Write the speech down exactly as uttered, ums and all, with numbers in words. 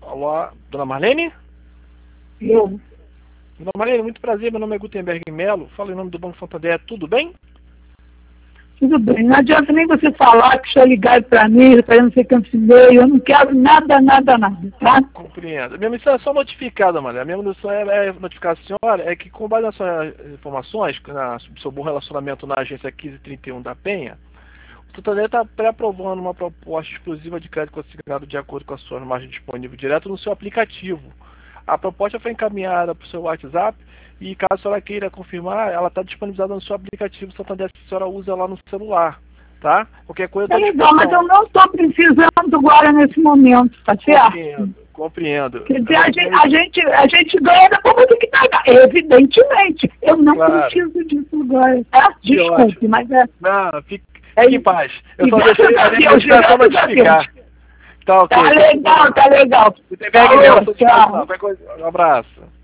Alô, dona Marlene? Eu. Dona Marlene, muito prazer, meu nome é Gutenberg Melo, falo em nome do Banco Santander, tudo bem? Tudo bem, não adianta nem você falar que só ligar para mim, para não ser cancelei, eu não quero nada, nada, nada, tá? Compreendo. Minha missão é só notificar, dona Marlene, a minha missão é, é notificar a senhora, é que com base nas suas informações, na, sobre o seu bom relacionamento na agência quinze trinta e um da Penha, o Santander está pré-aprovando uma proposta exclusiva de crédito consignado de acordo com a sua margem disponível direto no seu aplicativo. A proposta foi encaminhada para o seu WhatsApp e, caso a senhora queira confirmar, ela está disponibilizada no seu aplicativo Santander, se a senhora usa lá no celular, tá? Qualquer coisa É eu legal, mas eu não estou precisando agora nesse momento, tá certo? Compreendo, compreendo. Quer dizer, a gente, a gente, a gente ganha da como tem que pagar, evidentemente. Eu não Claro. preciso disso agora, tá? Que Desculpe, ótimo. mas é... Não, fique, é fique em paz. Eu só graças deixei a a Deus, legislação graças a notificar. Deus. Tá ok. Tá legal, tá legal. Gutenberg Melo, à sua disposição. Tchau. Qualquer coisa, um abraço.